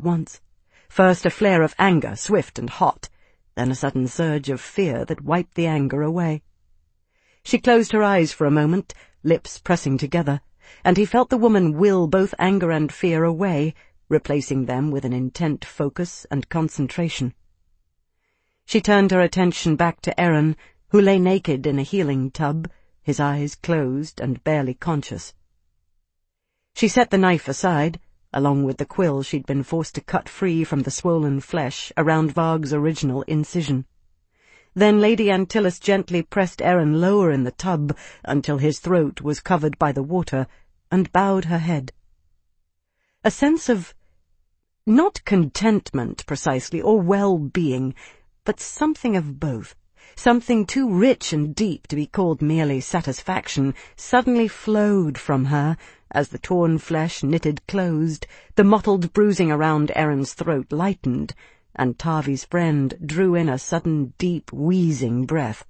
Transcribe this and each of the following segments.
once. First a flare of anger, swift and hot, then a sudden surge of fear that wiped the anger away. She closed her eyes for a moment, lips pressing together, and he felt the woman will both anger and fear away, replacing them with an intent focus and concentration. She turned her attention back to Aaron, who lay naked in a healing tub, his eyes closed and barely conscious. She set the knife aside, along with the quill she'd been forced to cut free from the swollen flesh around Varg's original incision. Then Lady Antyllus gently pressed Aaron lower in the tub until his throat was covered by the water, and bowed her head. A sense of, not contentment precisely, or well-being, but something of both, something too rich and deep to be called merely satisfaction, suddenly flowed from her as the torn flesh knitted closed, the mottled bruising around Aaron's throat lightened, and Tavi's friend drew in a sudden deep wheezing breath.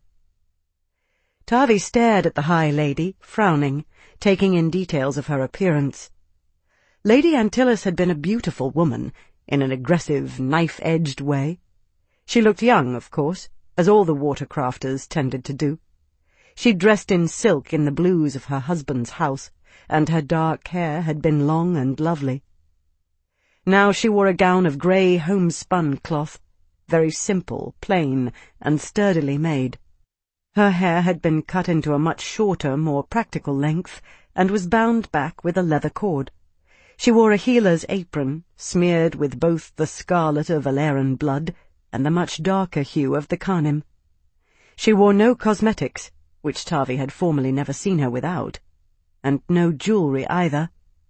Tavi stared at the High Lady, frowning, taking in details of her appearance. Lady Antyllus had been a beautiful woman, in an aggressive, knife-edged way. She looked young, of course, as all the watercrafters tended to do. She dressed in silk in the blues of her husband's house, and her dark hair had been long and lovely. Now she wore a gown of grey homespun cloth, very simple, plain, and sturdily made. Her hair had been cut into a much shorter, more practical length, and was bound back with a leather cord. She wore a healer's apron, smeared with both the scarlet of Valeran blood and the much darker hue of the Khanim. She wore no cosmetics, which Tavi had formerly never seen her without, and no jewellery either,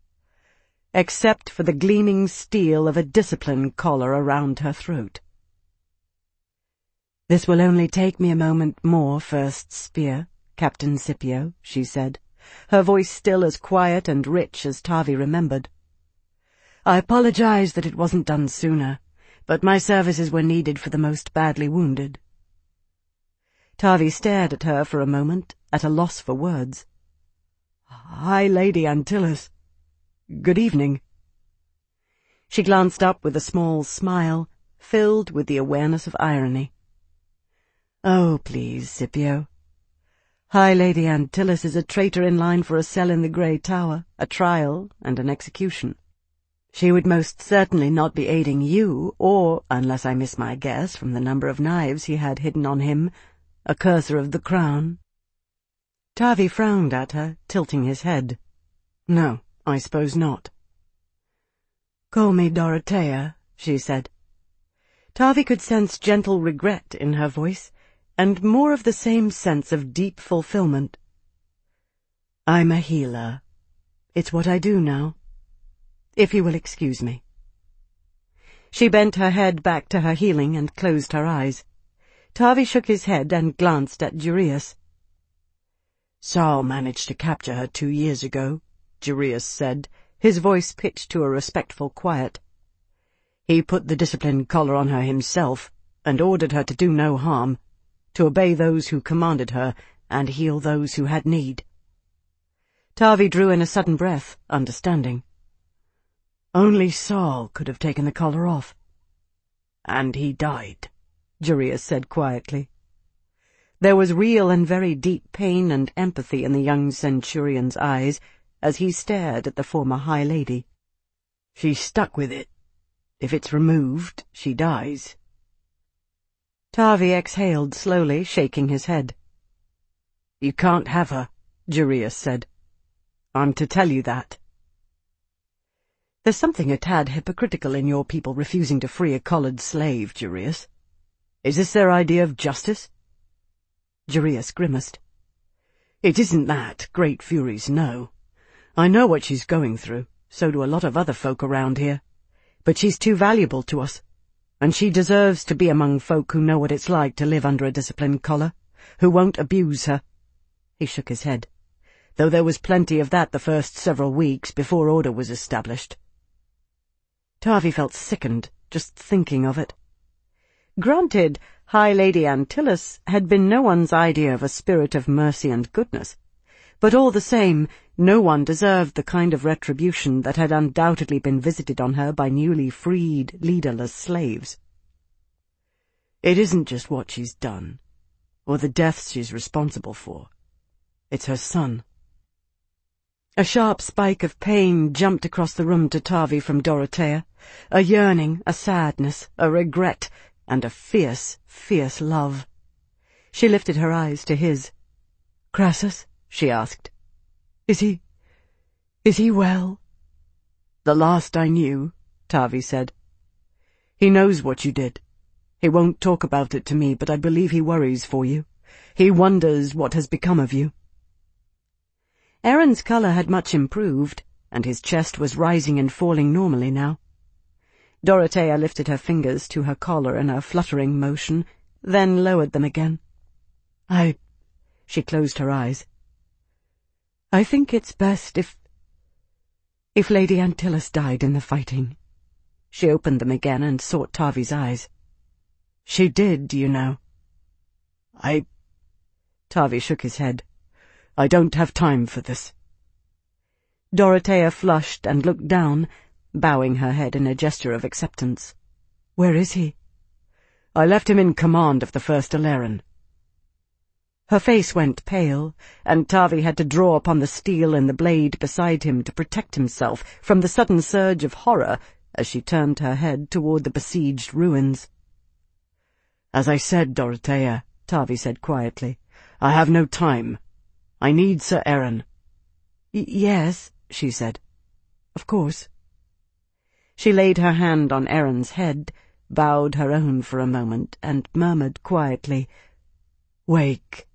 except for the gleaming steel of a discipline collar around her throat. "This will only take me a moment more, First Spear, Captain Scipio," she said, her voice still as quiet and rich as Tavi remembered. "I apologize that it wasn't done sooner, but my services were needed for the most badly wounded." Tavi stared at her for a moment, at a loss for words. "Hi, Lady Antyllus. Good evening." She glanced up with a small smile, filled with the awareness of irony. "Oh, please, Scipio. High Lady Antyllus is a traitor in line for a cell in the Grey Tower, a trial, and an execution. She would most certainly not be aiding you, or, unless I miss my guess from the number of knives he had hidden on him, a cursor of the crown." Tavi frowned at her, tilting his head. "No, I suppose not." "Call me Dorothea," she said. Tavi could sense gentle regret in her voice, and more of the same sense of deep fulfillment. "I'm a healer. It's what I do now. If you will excuse me." She bent her head back to her healing and closed her eyes. Tavi shook his head and glanced at Jurius. "Saul managed to capture her 2 years ago," Jurius said, his voice pitched to a respectful quiet. "He put the discipline collar on her himself, and ordered her to do no harm, to obey those who commanded her, and heal those who had need." Tavi drew in a sudden breath, understanding. "Only Saul could have taken the collar off." "And he died," Jurius said quietly. There was real and very deep pain and empathy in the young centurion's eyes as he stared at the former High Lady. "She's stuck with it. If it's removed, she dies." Tavi exhaled slowly, shaking his head. "You can't have her," Jurius said. "I'm to tell you that." "There's something a tad hypocritical in your people refusing to free a collared slave, Jurius. Is this their idea of justice?" Jurius grimaced. "It isn't that, great furies, no. I know what she's going through, so do a lot of other folk around here. But she's too valuable to us, and she deserves to be among folk who know what it's like to live under a disciplined collar, who won't abuse her." He shook his head, though there was plenty of that the first several weeks before order was established. Tavi felt sickened, just thinking of it. Granted, High Lady Antyllus had been no one's idea of a spirit of mercy and goodness, But all the same, no one deserved the kind of retribution that had undoubtedly been visited on her by newly freed, leaderless slaves. It isn't just what she's done, or the deaths she's responsible for. It's her son. A sharp spike of pain jumped across the room to Tavi from Dorothea, a yearning, a sadness, a regret, and a fierce, fierce love. She lifted her eyes to his. "Crassus?" she asked. Is he well?" "The last I knew," Tavi said. "He knows what you did. He won't talk about it to me, but I believe he worries for you. He wonders what has become of you." Aaron's colour had much improved, and his chest was rising and falling normally now. Dorothea lifted her fingers to her collar in a fluttering motion, then lowered them again. She closed her eyes. "I think it's best if Lady Antyllus died in the fighting." She opened them again and sought Tavi's eyes. "She did, you know." Tavi shook his head. "I don't have time for this." Dorothea flushed and looked down, bowing her head in a gesture of acceptance. "Where is he?" "I left him in command of the 1st Alaran." Her face went pale, and Tavi had to draw upon the steel in the blade beside him to protect himself from the sudden surge of horror as she turned her head toward the besieged ruins. "As I said, Dorothea," Tavi said quietly, "I have no time. I need Sir Aaron." Yes," she said. "Of course." She laid her hand on Aaron's head, bowed her own for a moment, and murmured quietly, "Wake."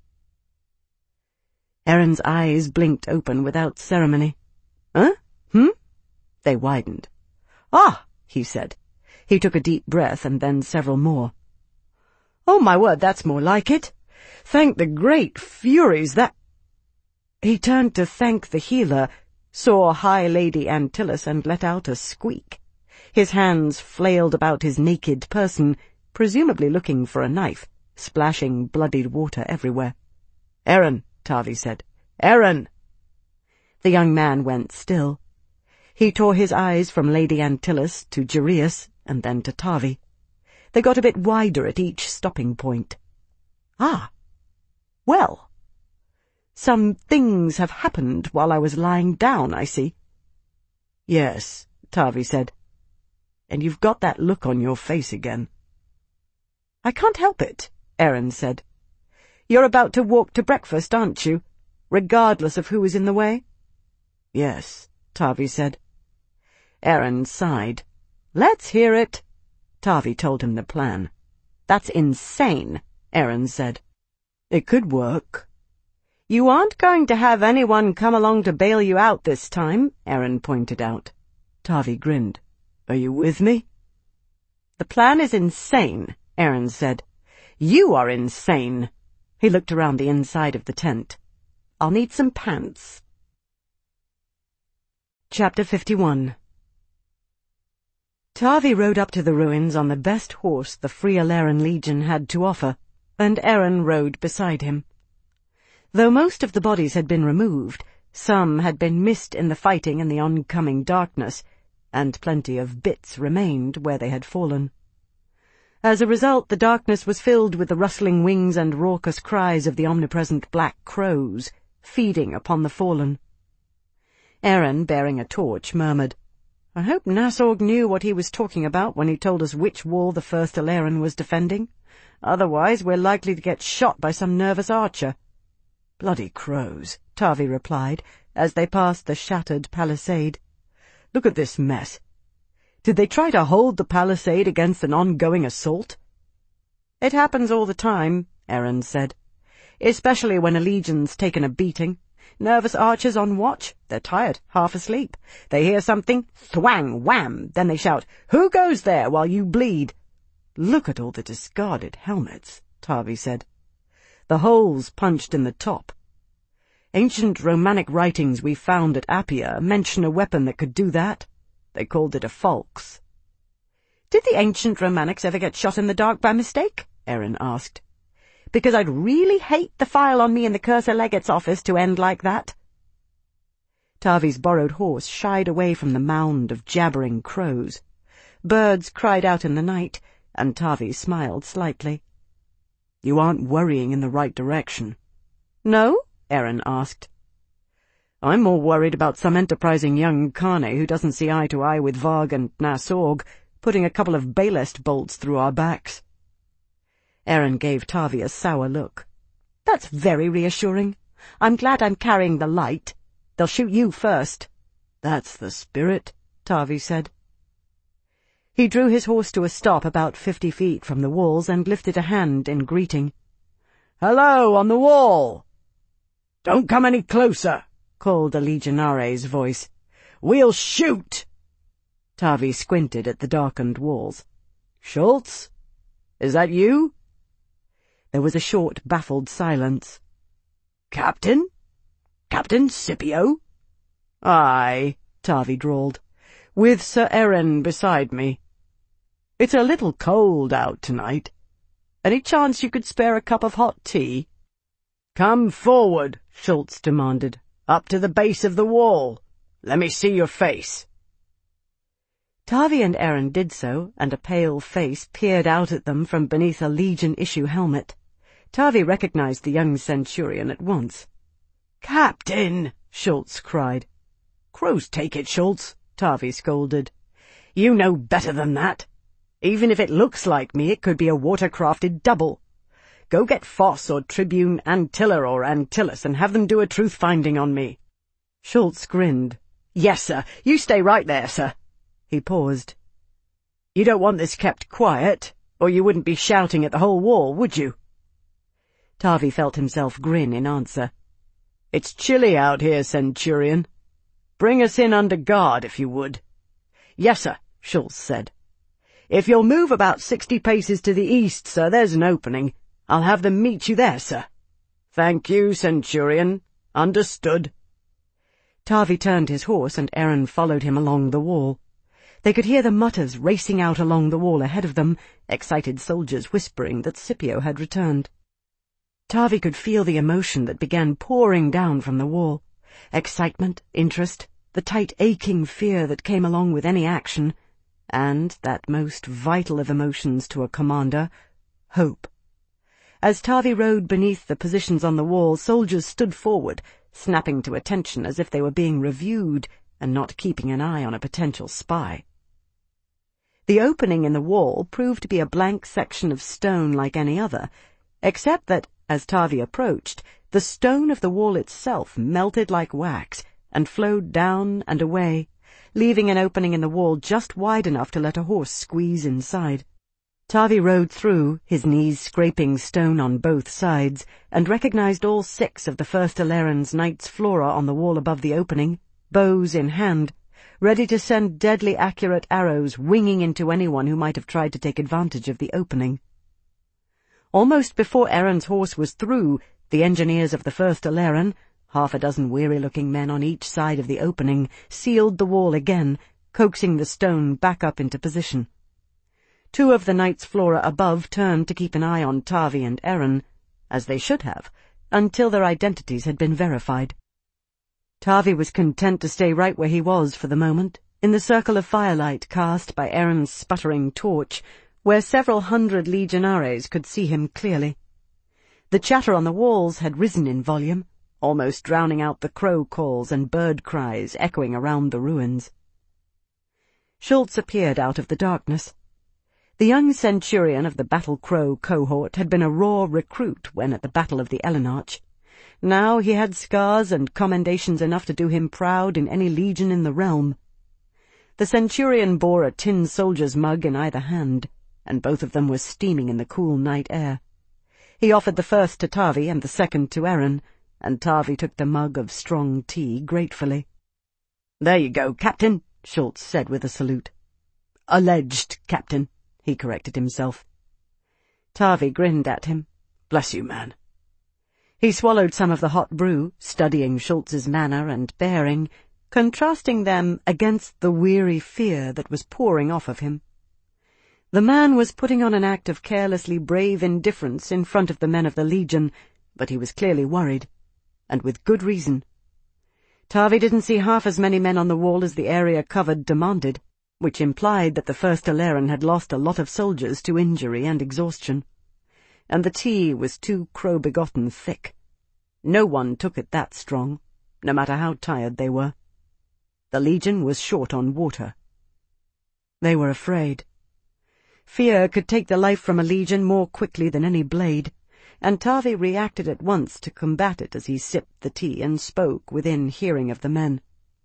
Aaron's eyes blinked open without ceremony. "Huh? They widened. "Ah," he said. He took a deep breath and then several more. "Oh, my word, that's more like it. Thank the great Furies that—" He turned to thank the healer, saw High Lady Antyllus, and let out a squeak. His hands flailed about his naked person, presumably looking for a knife, splashing bloodied water everywhere. "Aaron," Tavi said. "Aaron!" The young man went still. He tore his eyes from Lady Antyllus to Jarius, and then to Tavi. They got a bit wider at each stopping point. "Ah! Well, some things have happened while I was lying down, I see." "Yes," Tavi said. "And you've got that look on your face again." "I can't help it," Aaron said. "You're about to walk to breakfast, aren't you, regardless of who is in the way?" "Yes," Tavi said. Aaron sighed. "Let's hear it." Tavi told him the plan. "That's insane," Aaron said. "It could work." "You aren't going to have anyone come along to bail you out this time," Aaron pointed out. Tavi grinned. "Are you with me?" "The plan is insane," Aaron said. "You are insane." He looked around the inside of the tent. "I'll need some pants." Chapter 51. Tavi rode up to the ruins on the best horse the Free Alaran Legion had to offer, and Aaron rode beside him. Though most of the bodies had been removed, some had been missed in the fighting and the oncoming darkness, and plenty of bits remained where they had fallen. As a result, the darkness was filled with the rustling wings and raucous cries of the omnipresent black crows, feeding upon the fallen. Aaron, bearing a torch, murmured, "I hope Nasorg knew what he was talking about when he told us which wall the 1st Alaran was defending. Otherwise we're likely to get shot by some nervous archer." "Bloody crows," Tavi replied, as they passed the shattered palisade. "Look at this mess. Did they try to hold the palisade against an ongoing assault?" "It happens all the time," Aaron said. "Especially when a legion's taken a beating. Nervous archers on watch, they're tired, half asleep. They hear something, thwang, wham, then they shout, 'Who goes there while you bleed?'" "Look at all the discarded helmets," Tavi said. "The holes punched in the top. Ancient Romanic writings we found at Appia mention a weapon that could do that. They called it a falx." "Did the ancient Romanics ever get shot in the dark by mistake?" Aaron asked. "Because I'd really hate the file on me in the Cursor Legate's office to end like that," Tavi's borrowed horse shied away from the mound of jabbering crows. Birds cried out in the night, and Tavi smiled slightly. "You aren't worrying in the right direction." "No?" Eren asked. "I'm more worried about some enterprising young Kane who doesn't see eye to eye with Varg and Nasorg, putting a couple of Baelest bolts through our backs." Eren gave Tavi a sour look. "That's very reassuring. I'm glad I'm carrying the light. They'll shoot you first." "That's the spirit," Tavi said. He drew his horse to a stop about 50 feet from the walls and lifted a hand in greeting. "Hello, on the wall!" "Don't come any closer," called a Legionare's voice. "We'll shoot!" Tavi squinted at the darkened walls. "Schultz? Is that you?" There was a short, baffled silence. "Captain? Captain Scipio?" "Aye," Tavi drawled, "with Sir Eren beside me. It's a little cold out tonight. Any chance you could spare a cup of hot tea?" "Come forward," Schultz demanded. "Up to the base of the wall. Let me see your face." Tavi and Eren did so, and a pale face peered out at them from beneath a Legion-issue helmet. Tavi recognized the young Centurion at once. "Captain!" Schultz cried. "Crows take it, Schultz," Tavi scolded. "You know better than that. Even if it looks like me, it could be a water-crafted double. Go get Foss or Tribune Antilla or Antilles and have them do a truth-finding on me." Schultz grinned. "Yes, sir. You stay right there, sir." He paused. "You don't want this kept quiet, or you wouldn't be shouting at the whole wall, would you?" Tavi felt himself grin in answer. "It's chilly out here, Centurion. Bring us in under guard, if you would." "Yes, sir," Schultz said. "If you'll move about 60 paces to the east, sir, there's an opening. I'll have them meet you there, sir." "Thank you, Centurion. Understood." Tavi turned his horse, and Eren followed him along the wall. They could hear the mutters racing out along the wall ahead of them, excited soldiers whispering that Scipio had returned. Tavi could feel the emotion that began pouring down from the wall. Excitement, interest, the tight aching fear that came along with any action, and, that most vital of emotions to a commander, hope. As Tavi rode beneath the positions on the wall, soldiers stood forward, snapping to attention as if they were being reviewed and not keeping an eye on a potential spy. The opening in the wall proved to be a blank section of stone like any other, except that, as Tavi approached, the stone of the wall itself melted like wax and flowed down and away, leaving an opening in the wall just wide enough to let a horse squeeze inside. Tavi rode through, his knees scraping stone on both sides, and recognized all 6 of the First Aleran's Knights Flora on the wall above the opening, bows in hand, ready to send deadly accurate arrows winging into anyone who might have tried to take advantage of the opening. Almost before Eren's horse was through, the engineers of the First Aleran, 6 weary-looking men on each side of the opening, sealed the wall again, coaxing the stone back up into position. 2 of the Knights Flora above turned to keep an eye on Tavi and Eren, as they should have, until their identities had been verified. Tavi was content to stay right where he was for the moment, in the circle of firelight cast by Eren's sputtering torch, where several hundred Legionaries could see him clearly. The chatter on the walls had risen in volume, almost drowning out the crow calls and bird cries echoing around the ruins. Schultz appeared out of the darkness. The young Centurion of the Battle Crow cohort had been a raw recruit when at the Battle of the Elenarch. Now he had scars and commendations enough to do him proud in any legion in the realm. The Centurion bore a tin soldier's mug in either hand, and both of them were steaming in the cool night air. He offered the first to Tavi and the second to Eren, and Tavi took the mug of strong tea gratefully. "There you go, Captain," Schultz said with a salute. "Alleged Captain," he corrected himself. Tavi grinned at him. "Bless you, man." He swallowed some of the hot brew, studying Schultz's manner and bearing, contrasting them against the weary fear that was pouring off of him. The man was putting on an act of carelessly brave indifference in front of the men of the Legion, but he was clearly worried, and with good reason. Tavi didn't see half as many men on the wall as the area covered demanded, which implied that the First Alaran had lost a lot of soldiers to injury and exhaustion. And the tea was too crow-begotten thick. No one took it that strong, no matter how tired they were. The Legion was short on water. They were afraid. Fear could take the life from a Legion more quickly than any blade, and Tavi reacted at once to combat it as he sipped the tea and spoke within hearing of the men.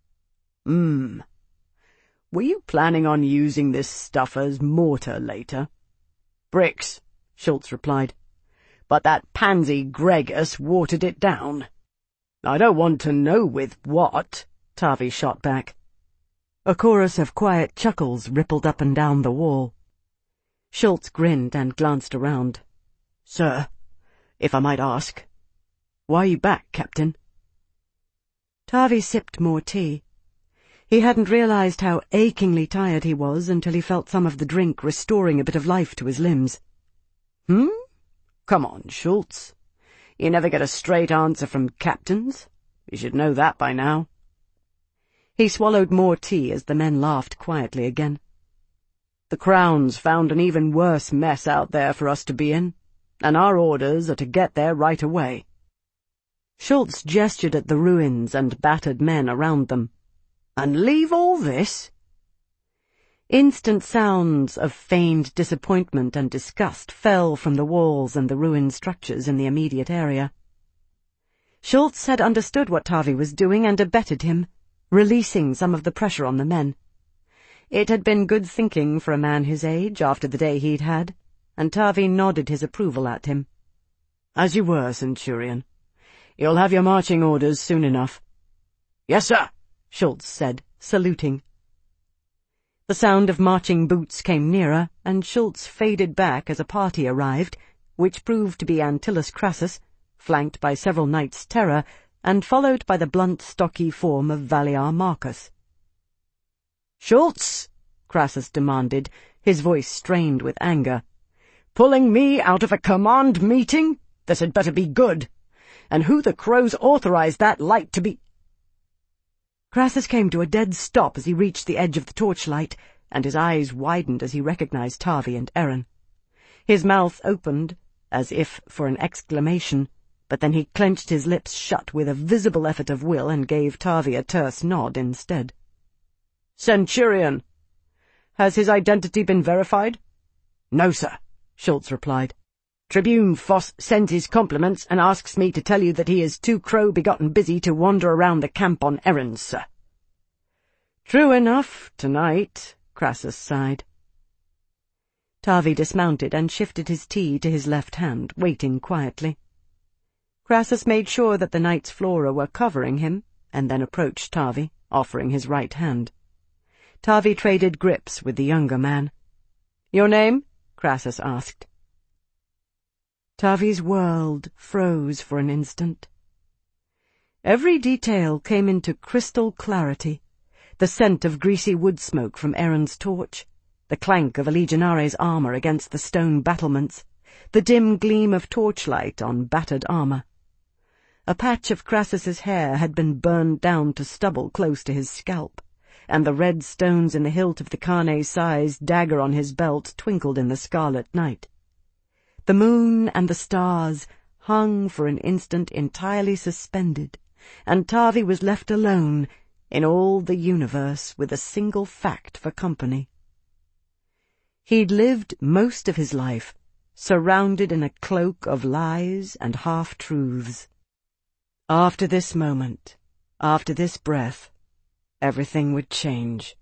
Were you planning on using this stuff as mortar later? Bricks, Schultz replied. But that pansy Gregis watered it down. I don't want to know with what, Tavi shot back. A chorus of quiet chuckles rippled up and down the wall. Schultz grinned and glanced around. Sir, if I might ask, why are you back, Captain? Tavi sipped more tea. He hadn't realized how achingly tired he was until he felt some of the drink restoring a bit of life to his limbs. Come on, Schultz. You never get a straight answer from captains. You should know that by now. He swallowed more tea as the men laughed quietly again. The Crown's found an even worse mess out there for us to be in, and our orders are to get there right away. Schultz gestured at the ruins and battered men around them. And leave all this? Instant sounds of feigned disappointment and disgust fell from the walls and the ruined structures in the immediate area. Schultz had understood what Tavi was doing and abetted him, releasing some of the pressure on the men. It had been good thinking for a man his age after the day he'd had, and Tavi nodded his approval at him. As you were, Centurion. You'll have your marching orders soon enough. Yes, sir, Schultz said, saluting. The sound of marching boots came nearer, and Schultz faded back as a party arrived, which proved to be Antyllus Crassus, flanked by several Knights Terror, and followed by the blunt, stocky form of Valiar Marcus. Schultz, Crassus demanded, his voice strained with anger. Pulling me out of a command meeting? This had better be good. And who the crows authorized that light to be— Crassus came to a dead stop as he reached the edge of the torchlight, and his eyes widened as he recognized Tavi and Eren. His mouth opened, as if for an exclamation, but then he clenched his lips shut with a visible effort of will and gave Tavi a terse nod instead. Centurion! Has his identity been verified? No, sir, Schultz replied. Tribune Voss sends his compliments and asks me to tell you that he is too crow-begotten busy to wander around the camp on errands, sir. True enough, tonight, Crassus sighed. Tavi dismounted and shifted his tea to his left hand, waiting quietly. Crassus made sure that the Knights Flora were covering him, and then approached Tavi, offering his right hand. Tavi traded grips with the younger man. Your name? Crassus asked. Tavi's world froze for an instant. Every detail came into crystal clarity. The scent of greasy wood smoke from Eren's torch, the clank of a Legionare's armor against the stone battlements, the dim gleam of torchlight on battered armor. A patch of Crassus's hair had been burned down to stubble close to his scalp, and the red stones in the hilt of the carne-sized dagger on his belt twinkled in the scarlet night. The moon and the stars hung for an instant entirely suspended, and Tavi was left alone in all the universe with a single fact for company. He'd lived most of his life surrounded in a cloak of lies and half-truths. After this moment, after this breath, everything would change.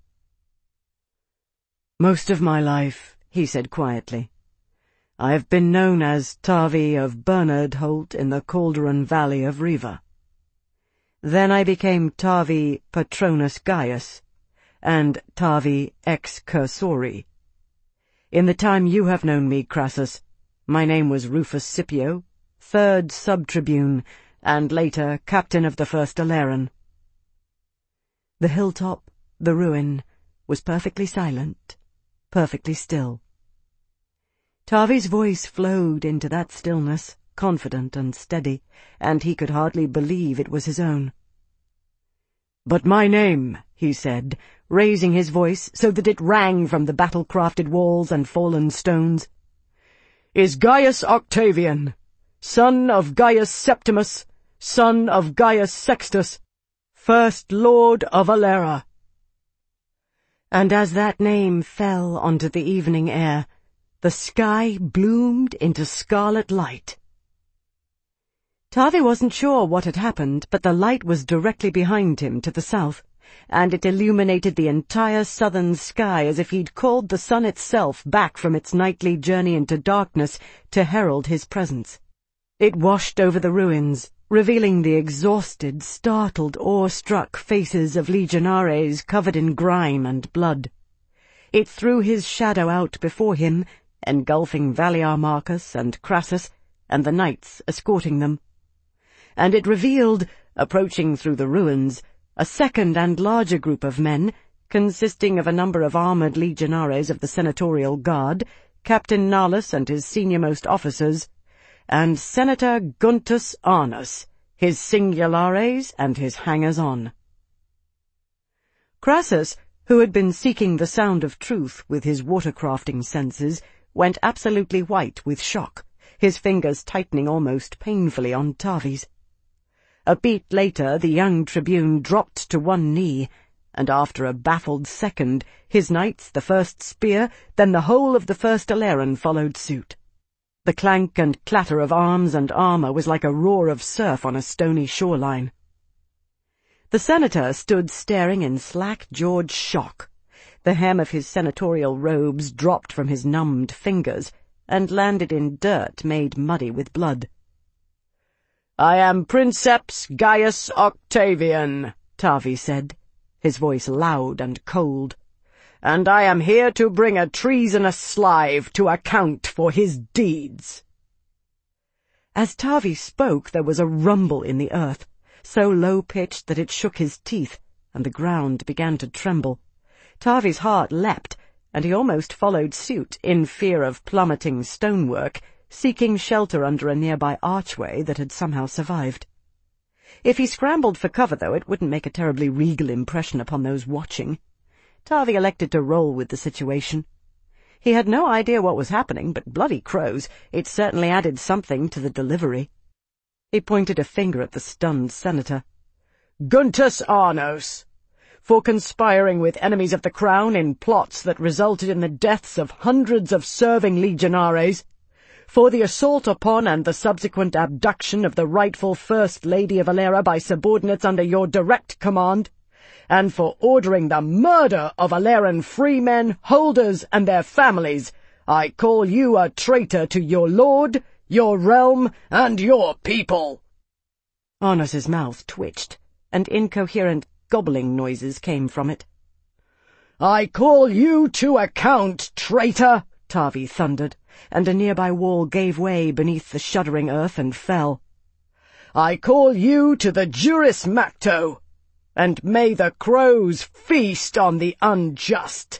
Most of my life, he said quietly, I have been known as Tavi of Bernard Holt in the Calderon Valley of Riva. Then I became Tavi Patronus Gaius, and Tavi ex Cursori. In the time you have known me, Crassus, my name was Rufus Scipio, 3rd Sub-Tribune, and later Captain of the First Alaran. The hilltop, the ruin, was perfectly silent, perfectly still. Tavi's voice flowed into that stillness, confident and steady, and he could hardly believe it was his own. "But my name," he said, raising his voice so that it rang from the battle-crafted walls and fallen stones, "is Gaius Octavian, son of Gaius Septimus, son of Gaius Sextus, first Lord of Alera." And as that name fell onto the evening air, the sky bloomed into scarlet light. Tavi wasn't sure what had happened, but the light was directly behind him to the south, and it illuminated the entire southern sky as if he'd called the sun itself back from its nightly journey into darkness to herald his presence. It washed over the ruins, revealing the exhausted, startled, awe-struck faces of legionaries covered in grime and blood. It threw his shadow out before him, engulfing Valiarmachus and Crassus, and the knights escorting them. And it revealed, approaching through the ruins, a second and larger group of men, consisting of a number of armoured legionaries of the Senatorial Guard, Captain Nalus and his senior-most officers, and Senator Guntus Arnus, his singulares and his hangers-on. Crassus, who had been seeking the sound of truth with his watercrafting senses, went absolutely white with shock, his fingers tightening almost painfully on Tavi's. A beat later, the young tribune dropped to one knee, and after a baffled second, his knights, the first spear, then the whole of the first Aleran followed suit. The clank and clatter of arms and armour was like a roar of surf on a stony shoreline. The senator stood staring in slack-jawed shock. The hem of his senatorial robes dropped from his numbed fingers and landed in dirt made muddy with blood. "I am Princeps Gaius Octavian," Tavi said, his voice loud and cold, "and I am here to bring a treasonous slave to account for his deeds." As Tavi spoke, there was a rumble in the earth, so low-pitched that it shook his teeth, and the ground began to tremble. Tavi's heart leapt, and he almost followed suit, in fear of plummeting stonework, seeking shelter under a nearby archway that had somehow survived. If he scrambled for cover, though, it wouldn't make a terribly regal impression upon those watching. Tavi elected to roll with the situation. He had no idea what was happening, but bloody crows, it certainly added something to the delivery. He pointed a finger at the stunned senator. "Guntus Arnus, for conspiring with enemies of the crown in plots that resulted in the deaths of hundreds of serving legionaries, for the assault upon and the subsequent abduction of the rightful First Lady of Alera by subordinates under your direct command, and for ordering the murder of Aleran freemen, holders, and their families, I call you a traitor to your lord, your realm, and your people." Arnus's mouth twitched, and incoherent gobbling noises came from it. "I call you to account, traitor!" Tavi thundered, and a nearby wall gave way beneath the shuddering earth and fell. "I call you to the Juris Macto, and may the crows feast on the unjust."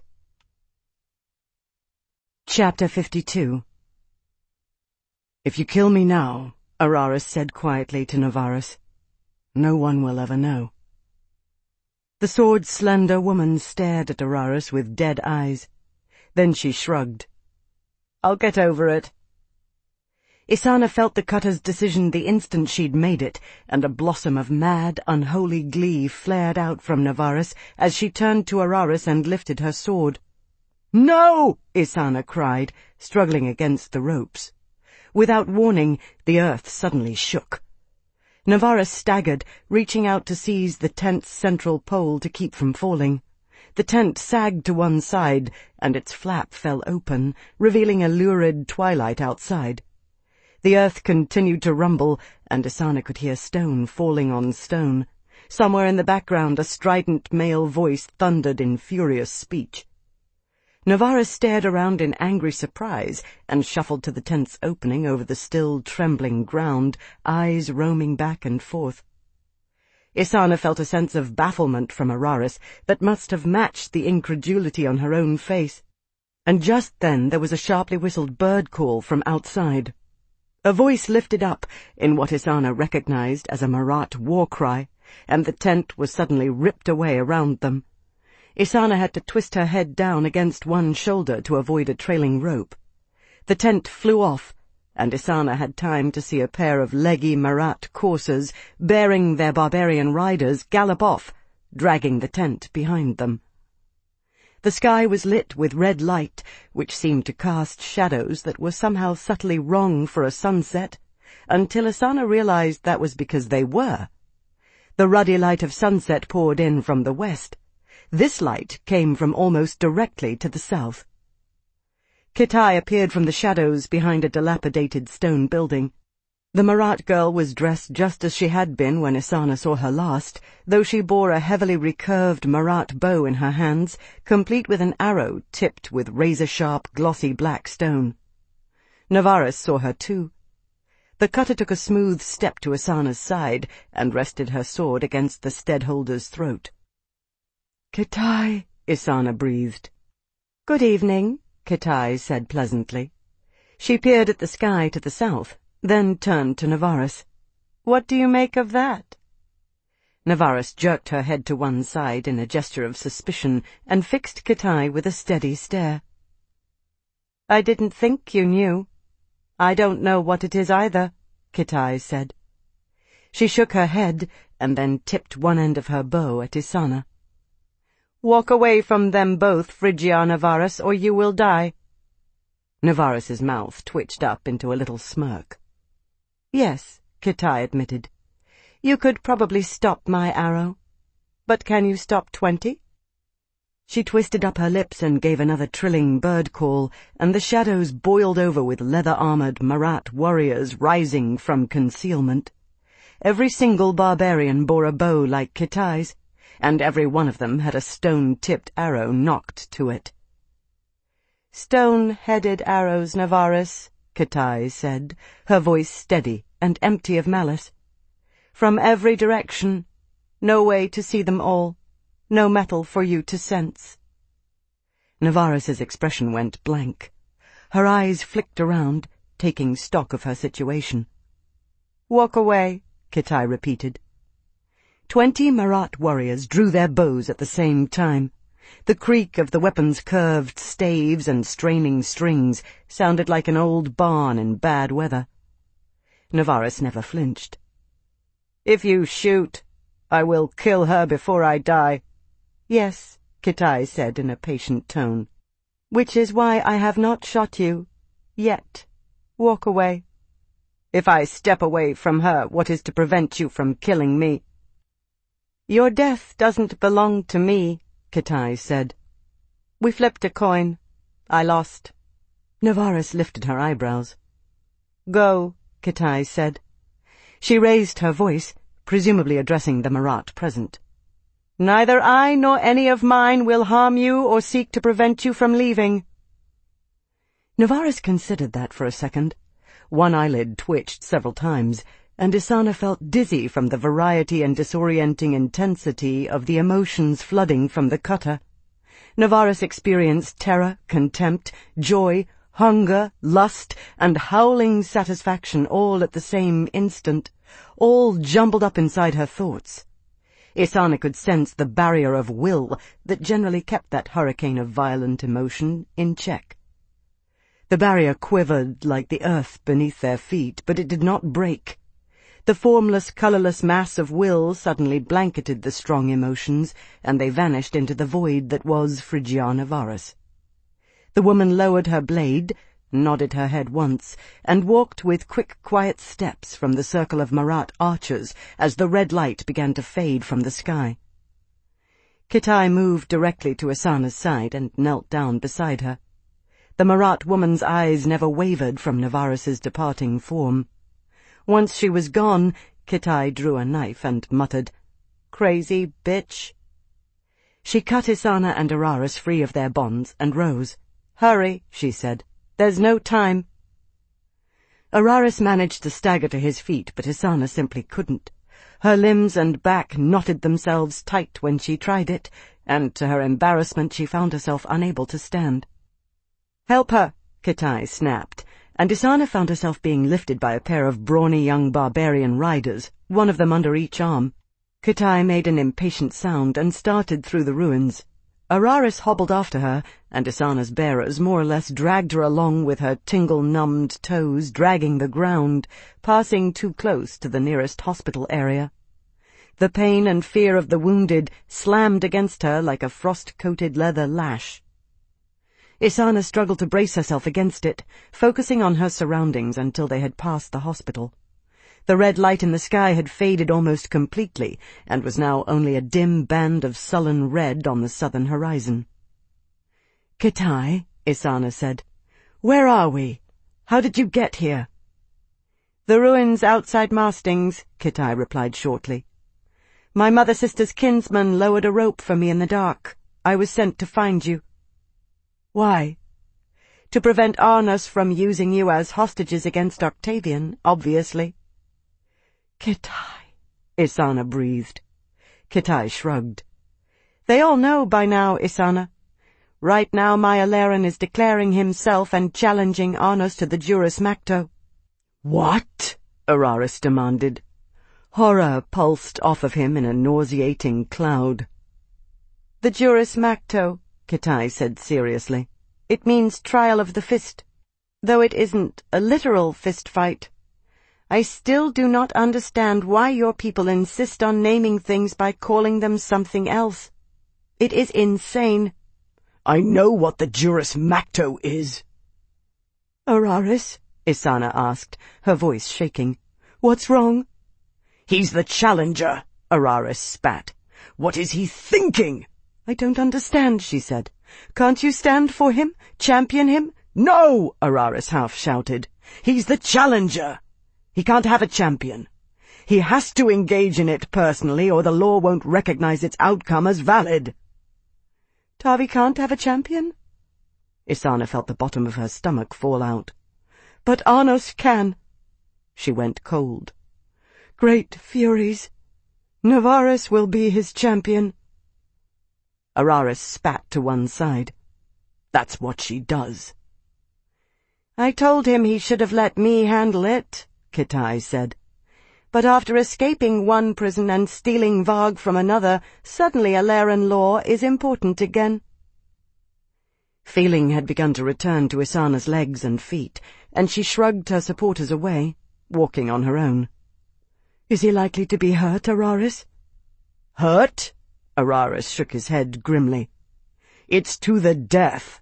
Chapter 52. "If you kill me now," Araris said quietly to Navarus, "no one will ever know." The sword-slender woman stared at Araris with dead eyes. Then she shrugged. "I'll get over it." Isana felt the cutter's decision the instant she'd made it, and a blossom of mad, unholy glee flared out from Navarus as she turned to Araris and lifted her sword. "No!" Isana cried, struggling against the ropes. Without warning, the earth suddenly shook. Navarus staggered, reaching out to seize the tent's central pole to keep from falling. The tent sagged to one side, and its flap fell open, revealing a lurid twilight outside. The earth continued to rumble, and Isana could hear stone falling on stone. Somewhere in the background a strident male voice thundered in furious speech. Navarus stared around in angry surprise and shuffled to the tent's opening over the still trembling ground, eyes roaming back and forth. Isana felt a sense of bafflement from Araris that must have matched the incredulity on her own face, and just then there was a sharply whistled bird call from outside. A voice lifted up in what Isana recognized as a Marat war cry, and the tent was suddenly ripped away around them. Isana had to twist her head down against one shoulder to avoid a trailing rope. The tent flew off, and Isana had time to see a pair of leggy Marat coursers, bearing their barbarian riders, gallop off, dragging the tent behind them. The sky was lit with red light, which seemed to cast shadows that were somehow subtly wrong for a sunset, until Isana realized that was because they were. The ruddy light of sunset poured in from the west. This light came from almost directly to the south. Kitai appeared from the shadows behind a dilapidated stone building. The Marat girl was dressed just as she had been when Isana saw her last, though she bore a heavily recurved Marat bow in her hands, complete with an arrow tipped with razor-sharp, glossy black stone. Navarus saw her too. The cutter took a smooth step to Isana's side and rested her sword against the steadholder's throat. "Kitai," Isana breathed. "Good evening," Kitai said pleasantly. She peered at the sky to the south, then turned to Navarus. "What do you make of that?" Navarus jerked her head to one side in a gesture of suspicion and fixed Kitai with a steady stare. "I didn't think you knew." "I don't know what it is either," Kitai said. She shook her head and then tipped one end of her bow at Isana. "Walk away from them both, Phrygia Navarus, or you will die." Navarus's mouth twitched up into a little smirk. "Yes," Kitai admitted. "You could probably stop my arrow. But can you stop 20? She twisted up her lips and gave another trilling bird call, and the shadows boiled over with leather-armored Marat warriors rising from concealment. Every single barbarian bore a bow like Kitai's, and every one of them had a stone-tipped arrow nocked to it. "Stone-headed arrows, Navarus," Kitai said, her voice steady and empty of malice. "From every direction. No way to see them all. No metal for you to sense." Navarus's expression went blank. Her eyes flicked around, taking stock of her situation. "Walk away," Kitai repeated. 20 Marat warriors drew their bows at the same time. The creak of the weapons' curved staves and straining strings sounded like an old barn in bad weather. Navarus never flinched. "If you shoot, I will kill her before I die." "Yes," Kitai said in a patient tone. "Which is why I have not shot you. Yet. Walk away." "If I step away from her, what is to prevent you from killing me?" "Your death doesn't belong to me," Kitai said. "We flipped a coin. I lost." Navarus lifted her eyebrows. "Go," Kitai said. She raised her voice, presumably addressing the Marat present. "Neither I nor any of mine will harm you or seek to prevent you from leaving." Navarus considered that for a second. One eyelid twitched several times, and Isana felt dizzy from the variety and disorienting intensity of the emotions flooding from the cutter. Navarus experienced terror, contempt, joy, hunger, lust, and howling satisfaction all at the same instant, all jumbled up inside her thoughts. Isana could sense the barrier of will that generally kept that hurricane of violent emotion in check. The barrier quivered like the earth beneath their feet, but it did not break. The formless, colourless mass of will suddenly blanketed the strong emotions, and they vanished into the void that was Phrygia Navarus. The woman lowered her blade, nodded her head once, and walked with quick, quiet steps from the circle of Marat archers as the red light began to fade from the sky. Kitai moved directly to Isana's side and knelt down beside her. The Marat woman's eyes never wavered from Navarus's departing form. Once she was gone, Kitai drew a knife and muttered, "Crazy bitch." She cut Isana and Araris free of their bonds and rose. "Hurry," she said. "There's no time." Araris managed to stagger to his feet, but Isana simply couldn't. Her limbs and back knotted themselves tight when she tried it, and to her embarrassment she found herself unable to stand. "Help her," Kitai snapped, and Isana found herself being lifted by a pair of brawny young barbarian riders, one of them under each arm. Kitai made an impatient sound and started through the ruins. Araris hobbled after her, and Isana's bearers more or less dragged her along with her tingle-numbed toes dragging the ground, passing too close to the nearest hospital area. The pain and fear of the wounded slammed against her like a frost-coated leather lash. Isana struggled to brace herself against it, focusing on her surroundings until they had passed the hospital. The red light in the sky had faded almost completely, and was now only a dim band of sullen red on the southern horizon. "Kitai," Isana said, "where are we? How did you get here?" "The ruins outside Mastings," Kitai replied shortly. "My mother-sister's kinsman lowered a rope for me in the dark. I was sent to find you." "Why?" "To prevent Arnos from using you as hostages against Octavian, obviously." "Kitai," Isana breathed. Kitai shrugged. "They all know by now, Isana. Right now my Alaren is declaring himself and challenging Arnos to the Juris Macto." "What?" Araris demanded. Horror pulsed off of him in a nauseating cloud. "The Juris Macto," Kitai said seriously. "It means trial of the fist, though it isn't a literal fist fight. I still do not understand why your people insist on naming things by calling them something else. It is insane." "I know what the Juris Macto is." "Araris?" Isana asked, her voice shaking. "What's wrong?" "He's the challenger," Araris spat. "What is he thinking?" "I don't understand," she said. "Can't you stand for him? Champion him?" "No!" Araris half shouted. "He's the challenger. He can't have a champion. He has to engage in it personally, or the law won't recognize its outcome as valid." "Tavi can't have a champion?" Isana felt the bottom of her stomach fall out. "But Arnos can." She went cold. "Great Furies! Navaris will be his champion." Araris spat to one side. "That's what she does." "I told him he should have let me handle it," Kitai said. "But after escaping one prison and stealing Varg from another, suddenly Alaren law is important again." Feeling had begun to return to Isana's legs and feet, and she shrugged her supporters away, walking on her own. "Is he likely to be hurt, Araris?" "Hurt?" Araris shook his head grimly. "It's to the death."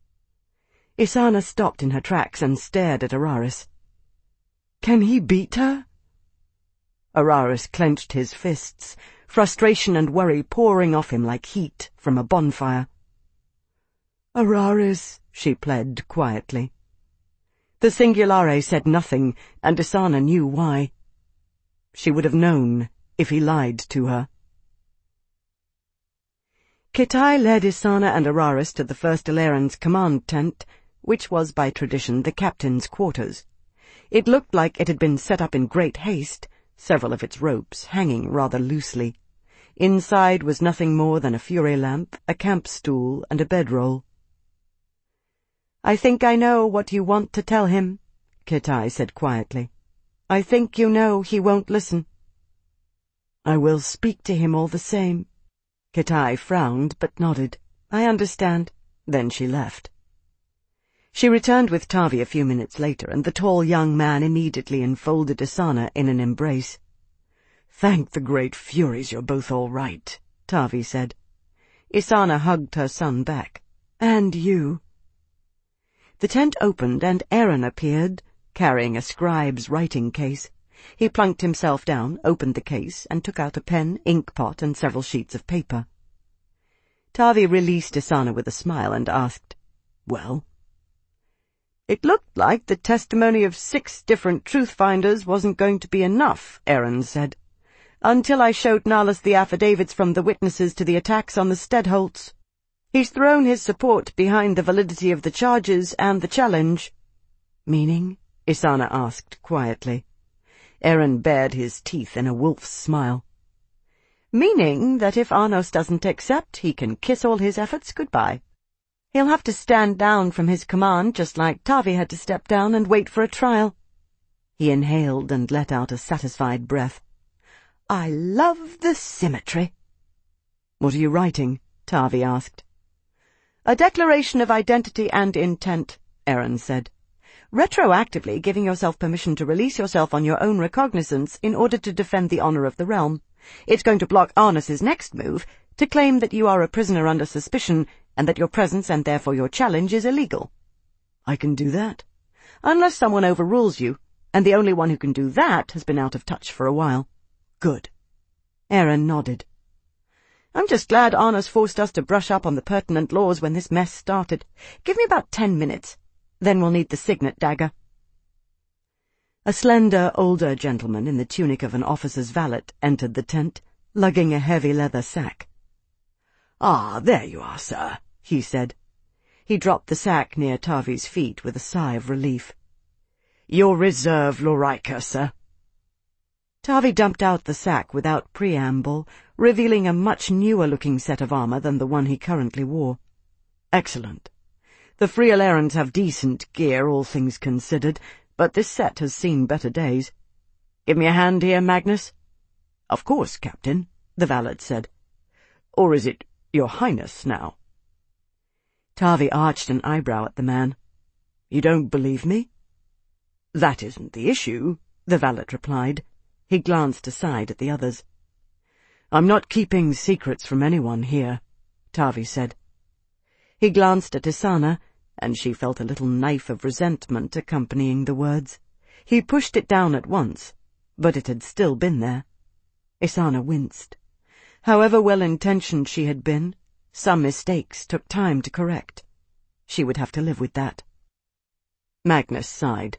Isana stopped in her tracks and stared at Araris. "Can he beat her?" Araris clenched his fists, frustration and worry pouring off him like heat from a bonfire. "Araris," she pled quietly. The Singulare said nothing, and Isana knew why. She would have known if he lied to her. Kitai led Isana and Araris to the first Alaren's command tent, which was by tradition the captain's quarters. It looked like it had been set up in great haste, several of its ropes hanging rather loosely. Inside was nothing more than a Fury lamp, a camp stool, and a bedroll. "I think I know what you want to tell him," Kitai said quietly. "I think you know he won't listen." "I will speak to him all the same." Kitai frowned but nodded. "I understand." Then she left. She returned with Tavi a few minutes later, and the tall young man immediately enfolded Isana in an embrace. "Thank the great Furies you're both all right," Tavi said. Isana hugged her son back. "And you." The tent opened and Eren appeared, carrying a scribe's writing case. He plunked himself down, opened the case, and took out a pen, inkpot, and several sheets of paper. Tavi released Isana with a smile and asked, "Well?" "It looked like the testimony of 6 different truth-finders wasn't going to be enough," Eren said, "until I showed Nahlas the affidavits from the witnesses to the attacks on the Stedholts. He's thrown his support behind the validity of the charges and the challenge." "Meaning?" Isana asked quietly. Eren bared his teeth in a wolf's smile. "Meaning that if Arnos doesn't accept, he can kiss all his efforts goodbye. He'll have to stand down from his command just like Tavi had to step down and wait for a trial." He inhaled and let out a satisfied breath. I love the symmetry." "What are you writing?" Tavi asked. "A declaration of identity and intent," Eren said. "Retroactively giving yourself permission to release yourself on your own recognizance in order to defend the honor of the realm. It's going to block Arnas's next move, to claim that you are a prisoner under suspicion and that your presence and therefore your challenge is illegal." "I can do that?" "Unless someone overrules you, and the only one who can do that has been out of touch for a while." "Good." Eren nodded. "I'm just glad Arnas forced us to brush up on the pertinent laws when this mess started. Give me about 10 minutes. Then we'll need the signet dagger." A slender, older gentleman in the tunic of an officer's valet entered the tent, lugging a heavy leather sack. "Ah, there you are, sir," he said. He dropped the sack near Tavi's feet with a sigh of relief. "Your reserve Lorica, sir." Tavi dumped out the sack without preamble, revealing a much newer-looking set of armor than the one he currently wore. "Excellent. The Frialerans have decent gear, all things considered, but this set has seen better days. Give me a hand here, Magnus?" "Of course, Captain," the valet said. "Or is it Your Highness now?" Tavi arched an eyebrow at the man. "You don't believe me?" "That isn't the issue," the valet replied. He glanced aside at the others. "I'm not keeping secrets from anyone here," Tavi said. He glanced at Isana, and she felt a little knife of resentment accompanying the words. He pushed it down at once, but it had still been there. Isana winced. However well-intentioned she had been, some mistakes took time to correct. She would have to live with that. Magnus sighed.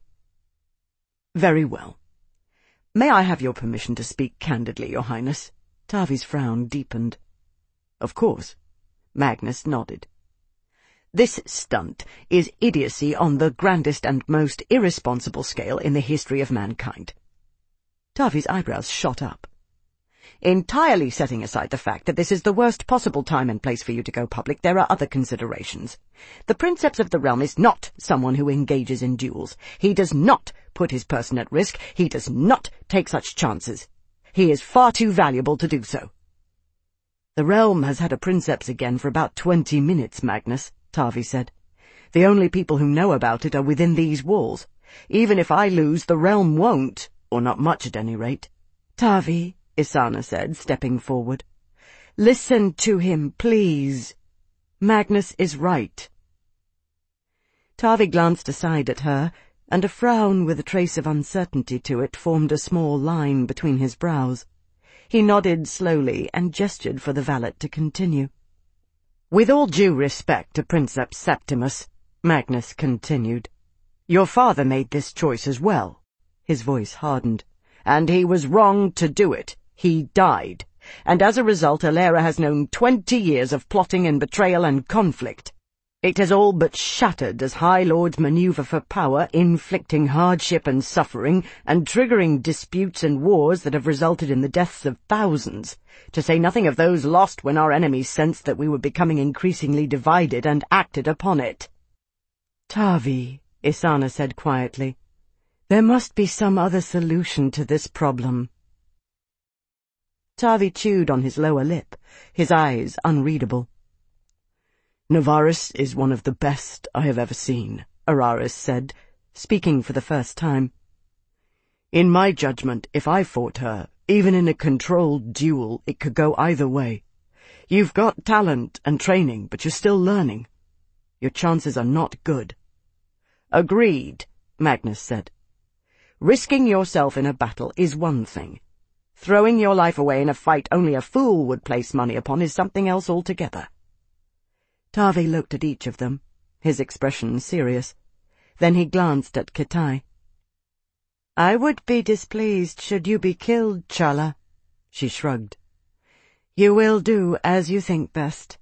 "Very well. May I have your permission to speak candidly, Your Highness?" Tavi's frown deepened. "Of course." Magnus nodded. "This stunt is idiocy on the grandest and most irresponsible scale in the history of mankind." Tavi's eyebrows shot up. "Entirely setting aside the fact that this is the worst possible time and place for you to go public, there are other considerations. The Princeps of the Realm is not someone who engages in duels. He does not put his person at risk. He does not take such chances. He is far too valuable to do so." "The realm has had a Princeps again for about 20 minutes, Magnus," Tavi said. "The only people who know about it are within these walls. Even if I lose, the realm won't, or not much at any rate." "Tavi," Isana said, stepping forward. "Listen to him, please. Magnus is right." Tavi glanced aside at her, and a frown with a trace of uncertainty to it formed a small line between his brows. He nodded slowly and gestured for the valet to continue. "With all due respect to Princeps Septimus," Magnus continued, "your father made this choice as well." His voice hardened. "And he was wrong to do it. He died. And as a result, Alera has known 20 years of plotting and betrayal and conflict. It has all but shattered as High Lords maneuver for power, inflicting hardship and suffering, and triggering disputes and wars that have resulted in the deaths of thousands, to say nothing of those lost when our enemies sensed that we were becoming increasingly divided and acted upon it." "Tavi," Isana said quietly, "there must be some other solution to this problem." Tavi chewed on his lower lip, his eyes unreadable. "Navaris is one of the best I have ever seen," Araris said, speaking for the first time. "In my judgment, if I fought her, even in a controlled duel, it could go either way. You've got talent and training, but you're still learning. Your chances are not good." "Agreed," Magnus said. "Risking yourself in a battle is one thing. Throwing your life away in a fight only a fool would place money upon is something else altogether." Tavi looked at each of them, his expression serious. Then he glanced at Kitai. "I would be displeased should you be killed, Chala." She shrugged. "You will do as you think best."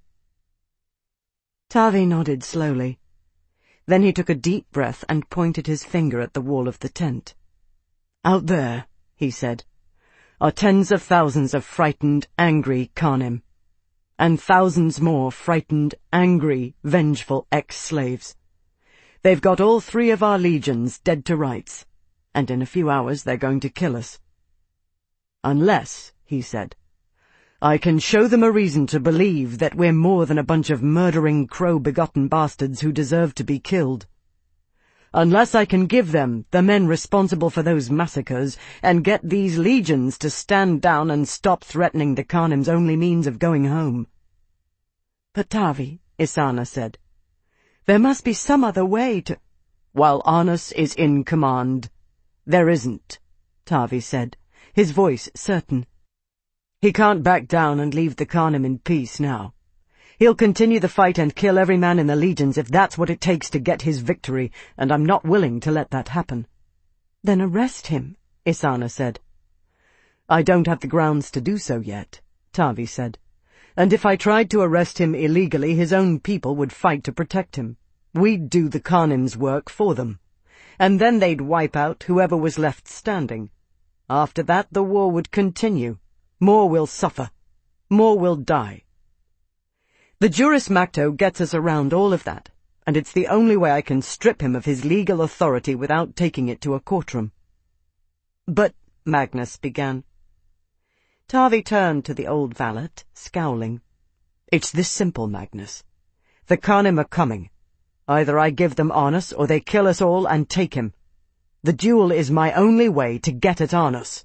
Tavi nodded slowly. Then he took a deep breath and pointed his finger at the wall of the tent. "Out there," he said, "are tens of thousands of frightened, angry Khanim, and thousands more frightened, angry, vengeful ex-slaves. They've got all 3 of our legions dead to rights, and in a few hours they're going to kill us." Unless, he said, I can show them a reason to believe that we're more than a bunch of murdering, crow-begotten bastards who deserve to be killed. Unless I can give them the men responsible for those massacres and get these legions to stand down and stop threatening the Khanim's only means of going home. But Tavi, Isana said, there must be some other way to— While Arnus is in command, there isn't, Tavi said, his voice certain. He can't back down and leave the Khanim in peace now. He'll continue the fight and kill every man in the legions if that's what it takes to get his victory, and I'm not willing to let that happen. Then arrest him, Isana said. I don't have the grounds to do so yet, Tavi said. And if I tried to arrest him illegally, his own people would fight to protect him. We'd do the Khanim's work for them. And then they'd wipe out whoever was left standing. After that, the war would continue. More will suffer. More will die. The Juris Macto gets us around all of that, and it's the only way I can strip him of his legal authority without taking it to a courtroom. But, Magnus began. Tavi turned to the old valet, scowling. It's this simple, Magnus. The Khanim are coming. Either I give them Arnus, or they kill us all and take him. The duel is my only way to get at Arnus.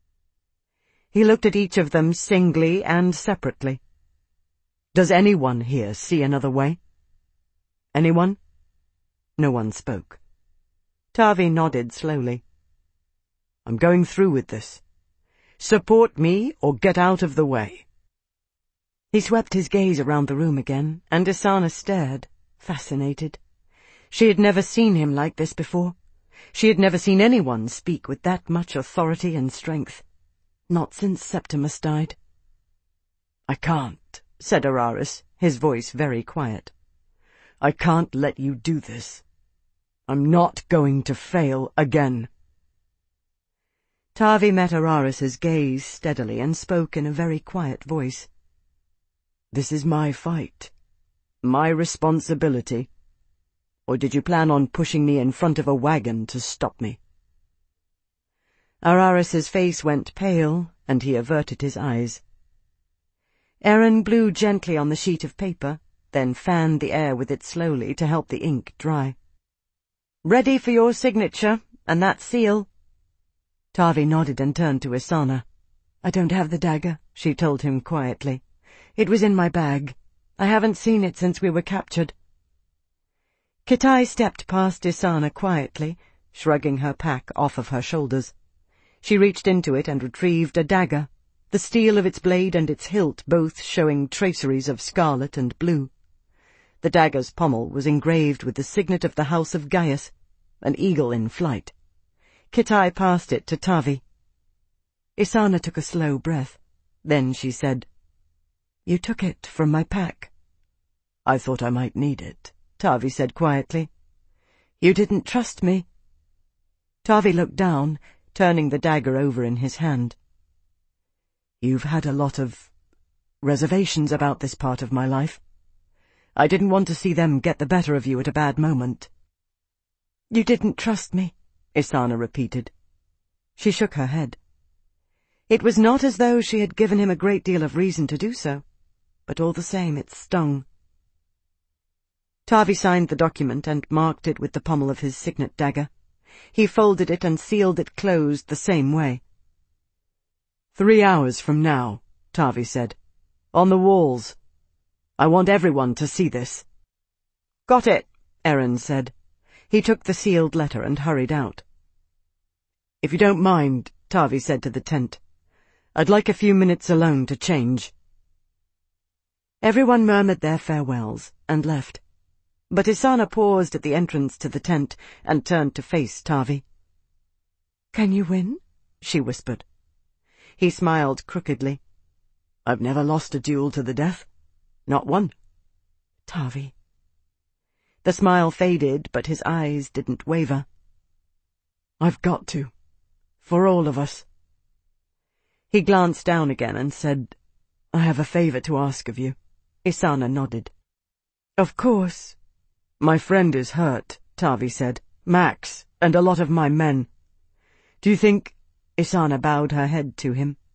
He looked at each of them singly and separately. Does anyone here see another way? Anyone? No one spoke. Tavi nodded slowly. I'm going through with this. Support me or get out of the way. He swept his gaze around the room again, and Isana stared, fascinated. She had never seen him like this before. She had never seen anyone speak with that much authority and strength. Not since Septimus died. I can't, said Araris, his voice very quiet. I can't let you do this. I'm not going to fail again. Tavi met Araris's gaze steadily and spoke in a very quiet voice. This is my fight. My responsibility. Or did you plan on pushing me in front of a wagon to stop me? Araris's face went pale, and he averted his eyes. Aaron blew gently on the sheet of paper, then fanned the air with it slowly to help the ink dry. "Ready for your signature, and that seal." Tavi nodded and turned to Isana. "I don't have the dagger," she told him quietly. "It was in my bag. I haven't seen it since we were captured." Kitai stepped past Isana quietly, shrugging her pack off of her shoulders. She reached into it and retrieved a dagger, the steel of its blade and its hilt both showing traceries of scarlet and blue. The dagger's pommel was engraved with the signet of the House of Gaius, an eagle in flight. Kitai passed it to Tavi. Isana took a slow breath. Then she said, "You took it from my pack." "I thought I might need it," Tavi said quietly. "You didn't trust me." Tavi looked down, turning the dagger over in his hand. "You've had a lot of reservations about this part of my life. I didn't want to see them get the better of you at a bad moment." "You didn't trust me," Isana repeated. She shook her head. It was not as though she had given him a great deal of reason to do so, but all the same it stung. Tavi signed the document and marked it with the pommel of his signet dagger. He folded it and sealed it closed the same way. 3 hours from now, Tavi said. On the walls. I want everyone to see this. "Got it," Aaron said. He took the sealed letter and hurried out. "If you don't mind," Tavi said to the tent, "I'd like a few minutes alone to change." Everyone murmured their farewells and left. But Isana paused at the entrance to the tent and turned to face Tavi. "Can you win?" she whispered. He smiled crookedly. "I've never lost a duel to the death. Not one." "Tavi." The smile faded, but his eyes didn't waver. "I've got to. For all of us." He glanced down again and said, "I have a favor to ask of you." Isana nodded. "Of course." "My friend is hurt," Tavi said. "Max, and a lot of my men. Do you think—" Isana bowed her head to him.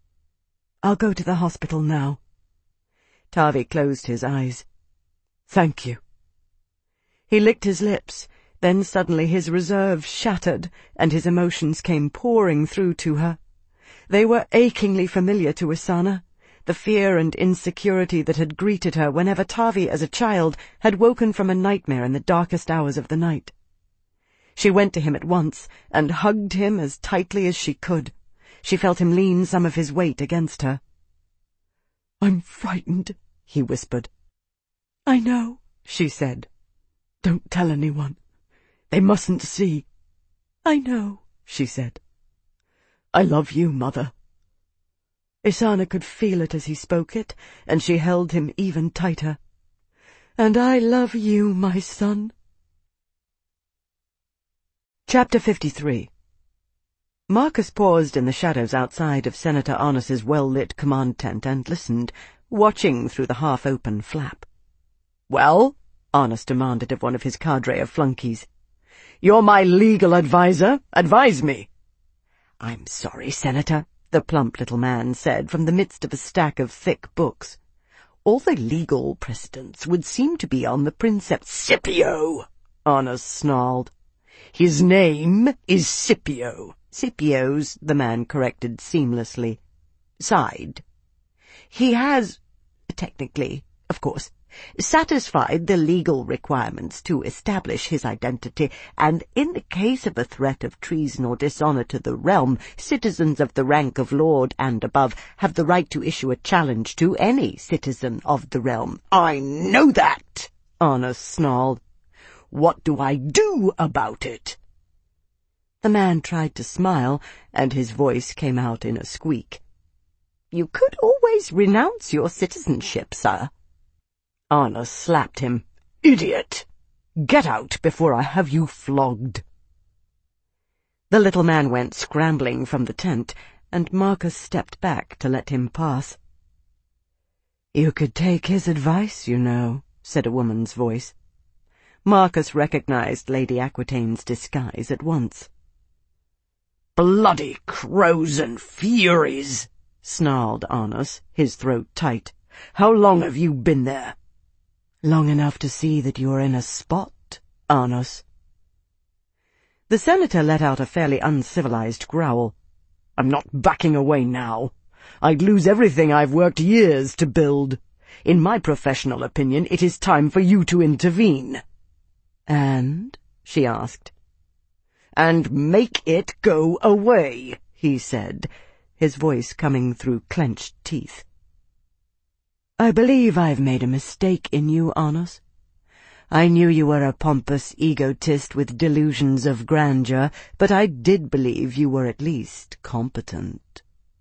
I'll go to the hospital now." Tavi closed his eyes. "Thank you." He licked his lips, then suddenly his reserve shattered, and his emotions came pouring through to her. They were achingly familiar to Isana, the fear and insecurity that had greeted her whenever Tavi, as a child, had woken from a nightmare in the darkest hours of the night. She went to him at once, and hugged him as tightly as she could. She felt him lean some of his weight against her. "I'm frightened," he whispered. "I know," she said. "Don't tell anyone. They mustn't see." "I know," she said. "I love you, Mother." Isana could feel it as he spoke it, and she held him even tighter. "And I love you, my son." Chapter 53. Marcus paused in the shadows outside of Senator Arnas's well-lit command tent and listened, watching through the half-open flap. "Well?" Arnas demanded of one of his cadre of flunkies. "You're my legal adviser. Advise me." "I'm sorry, Senator," the plump little man said from the midst of a stack of thick books. "All the legal precedents would seem to be on the Princeps—" "Scipio!" Arnas snarled. "His name is Scipio." "Scipio's," the man corrected seamlessly. "Side. He has, technically, of course, satisfied the legal requirements to establish his identity, and in the case of a threat of treason or dishonor to the realm, citizens of the rank of lord and above have the right to issue a challenge to any citizen of the realm." "I know that," Arnas snarled. "What do I do about it?" The man tried to smile, and his voice came out in a squeak. "You could always renounce your citizenship, sir." Arnas slapped him. "Idiot! Get out before I have you flogged." The little man went scrambling from the tent, and Marcus stepped back to let him pass. "You could take his advice, you know," said a woman's voice. Marcus recognized Lady Aquitaine's disguise at once. "Bloody crows and furies!" snarled Arnas, his throat tight. "How long have you been there?" "Long enough to see that you're in a spot, Arnas." The senator let out a fairly uncivilized growl. "I'm not backing away now. I'd lose everything I've worked years to build. In my professional opinion, it is time for you to intervene." "And?" she asked. "And make it go away," he said, his voice coming through clenched teeth. "I believe I've made a mistake in you, Arnas. I knew you were a pompous egotist with delusions of grandeur, but I did believe you were at least competent."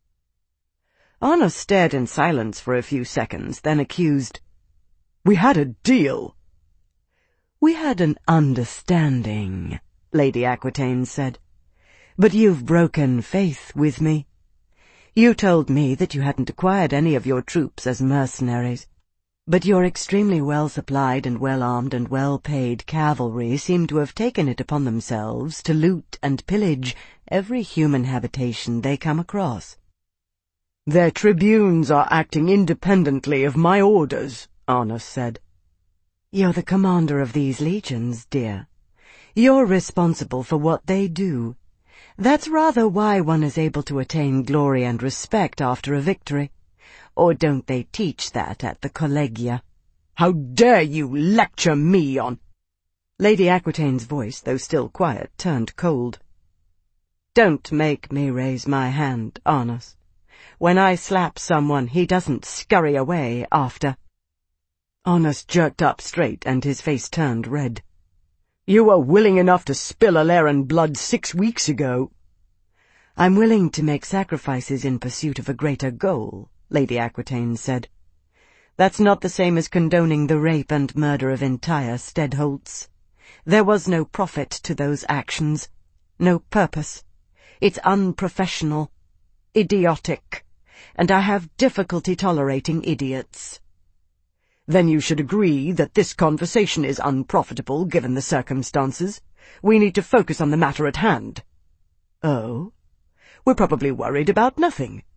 Arnas stared in silence for a few seconds, then accused, "We had a deal." "We had an understanding," Lady Aquitaine said. "But you've broken faith with me. You told me that you hadn't acquired any of your troops as mercenaries, but your extremely well-supplied and well-armed and well-paid cavalry seem to have taken it upon themselves to loot and pillage every human habitation they come across." "Their tribunes are acting independently of my orders," Arnas said. "You're the commander of these legions, dear. You're responsible for what they do. That's rather why one is able to attain glory and respect after a victory. Or don't they teach that at the collegia?" "How dare you lecture me on—" Lady Aquitaine's voice, though still quiet, turned cold. "Don't make me raise my hand, Arnas. When I slap someone, he doesn't scurry away after." Arnas jerked up straight, and his face turned red. "You were willing enough to spill Alaran blood 6 weeks ago." "I'm willing to make sacrifices in pursuit of a greater goal," Lady Aquitaine said. "That's not the same as condoning the rape and murder of entire Stedholts. There was no profit to those actions, no purpose. It's unprofessional, idiotic, and I have difficulty tolerating idiots." "Then you should agree that this conversation is unprofitable given the circumstances. We need to focus on the matter at hand." "Oh? We're probably worried about nothing.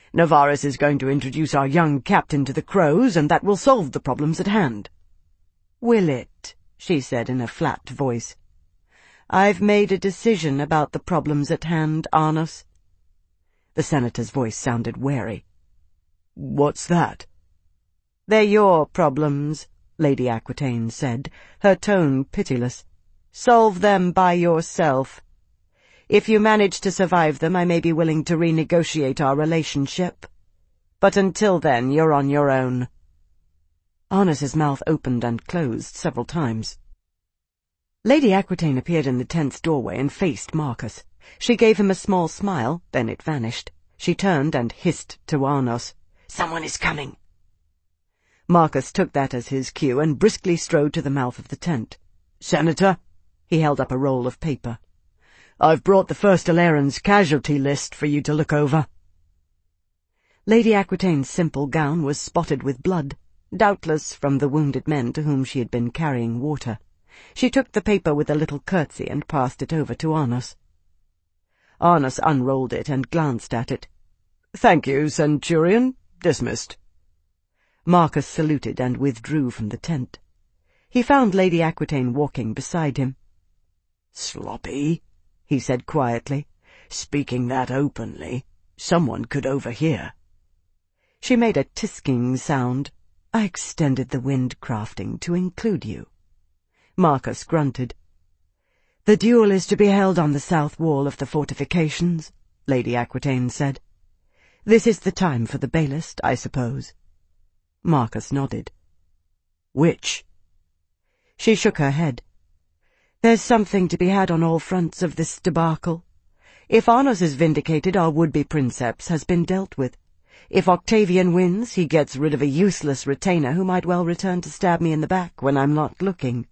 Navarus is going to introduce our young captain to the Crows, and that will solve the problems at hand." "Will it?" she said in a flat voice. "I've made a decision about the problems at hand, Arnos." The senator's voice sounded wary. "What's that?" "They're your problems," Lady Aquitaine said, her tone pitiless. "Solve them by yourself. If you manage to survive them, I may be willing to renegotiate our relationship. But until then, you're on your own." Arnos's mouth opened and closed several times. Lady Aquitaine appeared in the tent's doorway and faced Marcus. She gave him a small smile, then it vanished. She turned and hissed to Arnos, "Someone is coming." Marcus took that as his cue and briskly strode to the mouth of the tent. "Senator," he held up a roll of paper. "I've brought the First Alerans' casualty list for you to look over." Lady Aquitaine's simple gown was spotted with blood, doubtless from the wounded men to whom she had been carrying water. She took the paper with a little curtsy and passed it over to Arnos. Arnos unrolled it and glanced at it. "Thank you, Centurion. Dismissed." Marcus saluted and withdrew from the tent. He found Lady Aquitaine walking beside him. "Sloppy," he said quietly. "Speaking that openly, someone could overhear." She made a tisking sound. "I extended the windcrafting to include you." Marcus grunted. "The duel is to be held on the south wall of the fortifications," Lady Aquitaine said. "This is the time for the balist, I suppose." Marcus nodded. "Which?" She shook her head. "There's something to be had on all fronts of this debacle. If Arnos is vindicated, our would-be princeps has been dealt with. If Octavian wins, he gets rid of a useless retainer who might well return to stab me in the back when I'm not looking."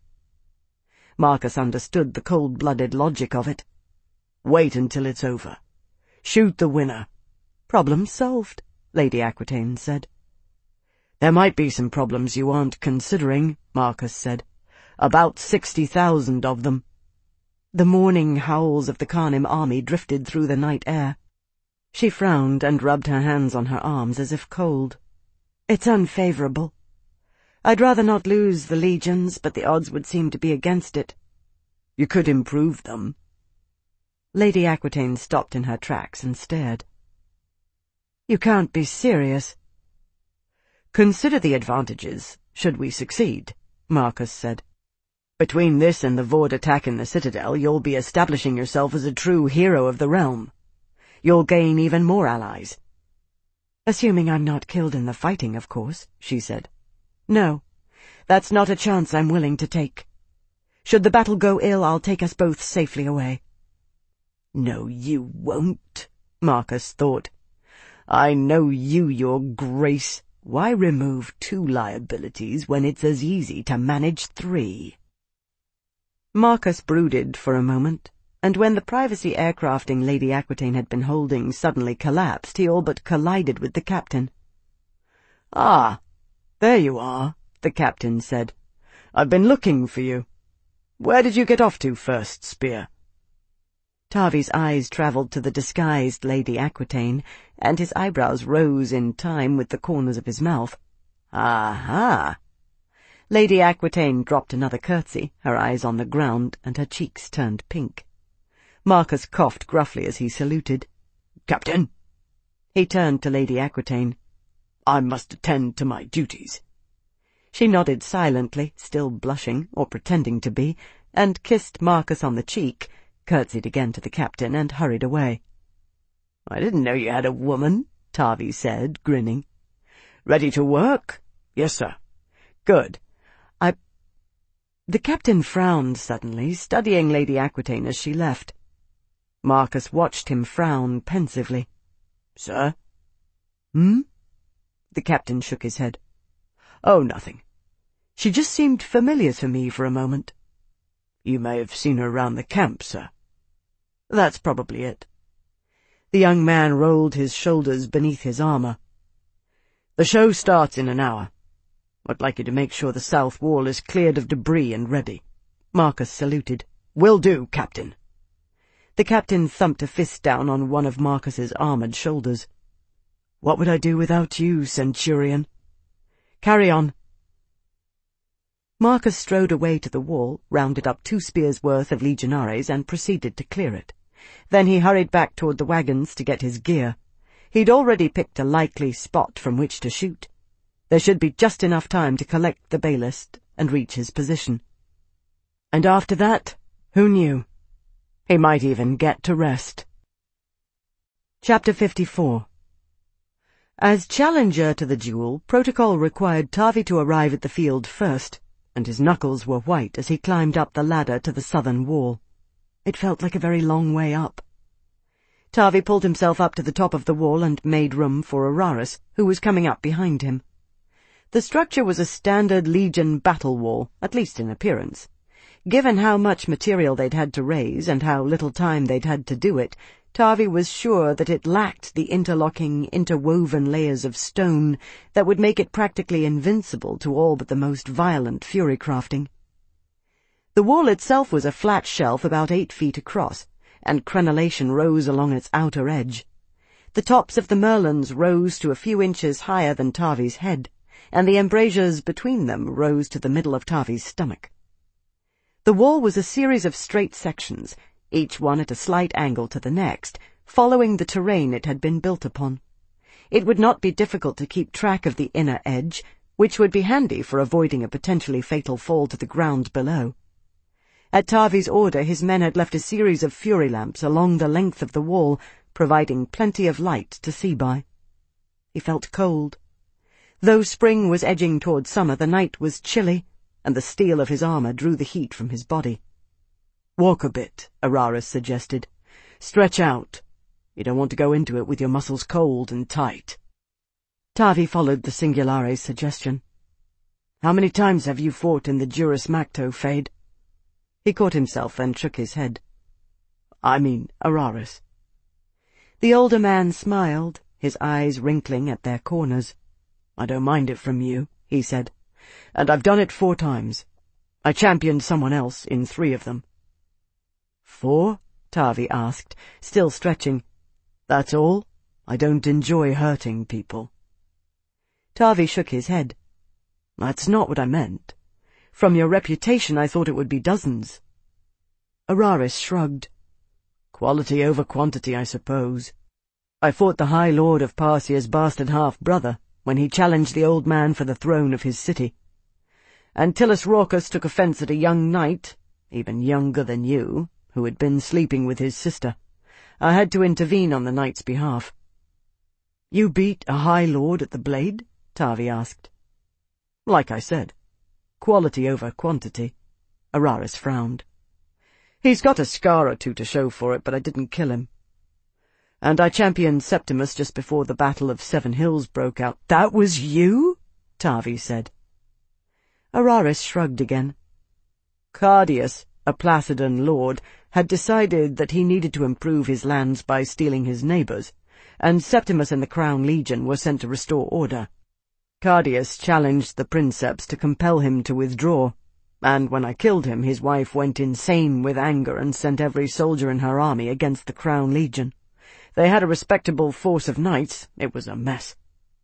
Marcus understood the cold-blooded logic of it. "Wait until it's over. Shoot the winner." "Problem solved," Lady Aquitaine said. "There might be some problems you aren't considering," Marcus said. "About 60,000 of them." The mourning howls of the Khanim army drifted through the night air. She frowned and rubbed her hands on her arms as if cold. "It's unfavorable. I'd rather not lose the legions, but the odds would seem to be against it." "You could improve them." Lady Aquitaine stopped in her tracks and stared. "You can't be serious." "Consider the advantages, should we succeed," Marcus said. "Between this and the Vord attack in the Citadel, you'll be establishing yourself as a true hero of the realm. You'll gain even more allies." "Assuming I'm not killed in the fighting, of course," she said. "No, that's not a chance I'm willing to take. Should the battle go ill, I'll take us both safely away." "No, you won't," Marcus thought. "I know you, your grace. Why remove 2 liabilities when it's as easy to manage 3? Marcus brooded for a moment, and when the privacy aircrafting Lady Aquitaine had been holding suddenly collapsed, he all but collided with the captain. "Ah, there you are," the captain said. "I've been looking for you. Where did you get off to, First Spear?" Tavi's eyes travelled to the disguised Lady Aquitaine, and his eyebrows rose in time with the corners of his mouth. "Aha!" Lady Aquitaine dropped another curtsy, her eyes on the ground, and her cheeks turned pink. Marcus coughed gruffly as he saluted. "Captain!" He turned to Lady Aquitaine. "I must attend to my duties." She nodded silently, still blushing, or pretending to be, and kissed Marcus on the cheek, curtsied again to the captain, and hurried away. "I didn't know you had a woman," Tavi said, grinning. "Ready to work?" "Yes, sir." "Good. The captain frowned suddenly, studying Lady Aquitaine as she left. Marcus watched him frown pensively. "Sir?" "Hmm?" The captain shook his head. "Oh, nothing. She just seemed familiar to me for a moment." "You may have seen her round the camp, sir." "That's probably it." The young man rolled his shoulders beneath his armor. "The show starts in an hour. I'd like you to make sure the south wall is cleared of debris and ready." Marcus saluted. "Will do, Captain." The captain thumped a fist down on one of Marcus's armored shoulders. What would I do without you, Centurion? Carry on. Marcus strode away to the wall, rounded up 2 spears' worth of legionaries, and proceeded to clear it. Then he hurried back toward the wagons to get his gear. He'd already picked a likely spot from which to shoot. There should be just enough time to collect the balist and reach his position. And after that, who knew? He might even get to rest. Chapter 54. As challenger to the duel, protocol required Tavi to arrive at the field first, and his knuckles were white as he climbed up the ladder to the southern wall. It felt like a very long way up. Tavi pulled himself up to the top of the wall and made room for Araris, who was coming up behind him. The structure was a standard Legion battle wall, at least in appearance. Given how much material they'd had to raise and how little time they'd had to do it, Tavi was sure that it lacked the interlocking, interwoven layers of stone that would make it practically invincible to all but the most violent fury-crafting. The wall itself was a flat shelf about 8 feet across, and crenellation rose along its outer edge. The tops of the merlons rose to a few inches higher than Tavi's head, and the embrasures between them rose to the middle of Tavi's stomach. The wall was a series of straight sections, each one at a slight angle to the next, following the terrain it had been built upon. It would not be difficult to keep track of the inner edge, which would be handy for avoiding a potentially fatal fall to the ground below. At Tavi's order, his men had left a series of fury lamps along the length of the wall, providing plenty of light to see by. He felt cold. Though spring was edging toward summer, the night was chilly, and the steel of his armor drew the heat from his body. "Walk a bit," Araris suggested. "Stretch out. You don't want to go into it with your muscles cold and tight." Tavi followed the Singulare's suggestion. "How many times have you fought in the Juris Macto, Fade?" He caught himself and shook his head. "I mean, Araris." The older man smiled, his eyes wrinkling at their corners. "I don't mind it from you," he said. "And I've done it 4 times. I championed someone else in 3 of them." 4? Tavi asked, still stretching. "That's all? I don't enjoy hurting people." Tavi shook his head. "That's not what I meant. From your reputation, I thought it would be dozens." Araris shrugged. "Quality over quantity, I suppose. I fought the High Lord of Parcia's bastard half-brother when he challenged the old man for the throne of his city. Antilus Raucus took offence at a young knight, even younger than you, who had been sleeping with his sister. I had to intervene on the knight's behalf." "You beat a High Lord at the blade?" Tavi asked. "Like I said, quality over quantity." Araris frowned. "He's got a scar or 2 to show for it, but I didn't kill him. And I championed Septimus just before the Battle of 7 Hills broke out." "That was you?" Tavi said. Araris shrugged again. "Cardius, a Placidan lord, had decided that he needed to improve his lands by stealing his neighbours, and Septimus and the Crown Legion were sent to restore order. Cardius challenged the princeps to compel him to withdraw, and when I killed him, his wife went insane with anger and sent every soldier in her army against the Crown Legion. They had a respectable force of knights. It was a mess."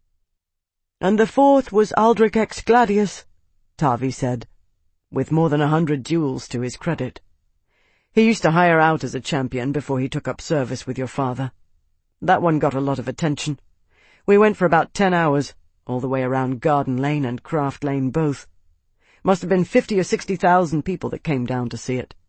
"And the 4th was Aldrich X Gladius," Tavi said, with more than 100 duels to his credit. "He used to hire out as a champion before he took up service with your father. That one got a lot of attention. We went for about 10 hours, all the way around Garden Lane and Craft Lane both. Must have been 50 or 60,000 people that came down to see it."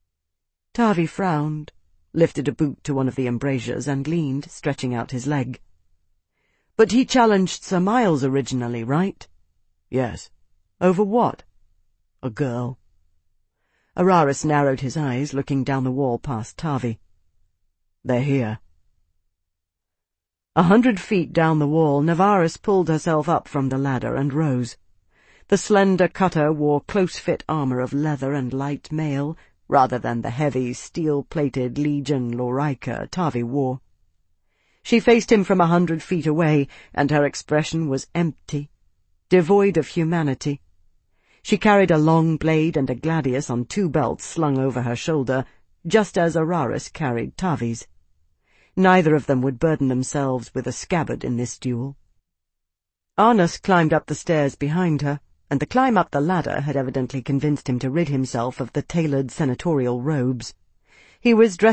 Tavi frowned, lifted a boot to one of the embrasures, and leaned, stretching out his leg. "But he challenged Sir Miles originally, right?" "Yes." "Over what?" "A girl." Araris narrowed his eyes, looking down the wall past Tavi. "They're here." 100 feet down the wall, Navaris pulled herself up from the ladder and rose. The slender cutter wore close-fit armor of leather and light mail, rather than the heavy, steel-plated Legion Laurica Tavi wore. She faced him from 100 feet away, and her expression was empty, devoid of humanity. She carried a long blade and a gladius on 2 belts slung over her shoulder, just as Araris carried Tavi's. Neither of them would burden themselves with a scabbard in this duel. Arnus climbed up the stairs behind her, and the climb up the ladder had evidently convinced him to rid himself of the tailored senatorial robes. He was dressed